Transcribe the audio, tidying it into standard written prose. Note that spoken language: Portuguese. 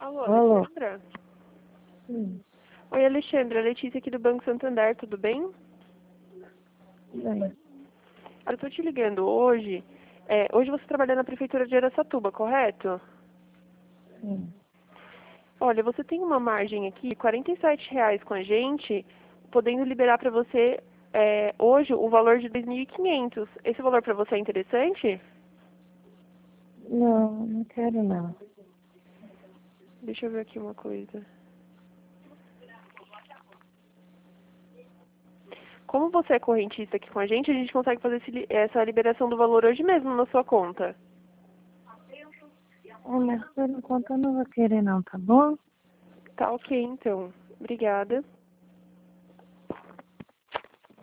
Alô, Alô? Alexandra? Sim. Oi, Alexandra. Letícia aqui do Banco Santander, tudo bem? Bem. Eu tô te ligando hoje. Hoje você trabalha na Prefeitura de Araçatuba, correto? Sim. Olha, você tem uma margem aqui, R$ 47 com a gente, podendo liberar para você hoje o valor de 2.500. Esse valor para você é interessante? Não, não quero não. Deixa eu ver aqui uma coisa. Como você é correntista aqui com a gente consegue fazer essa liberação do valor hoje mesmo na sua conta. Mas por enquanto eu não vou querer não, tá bom? Tá ok, então. Obrigada.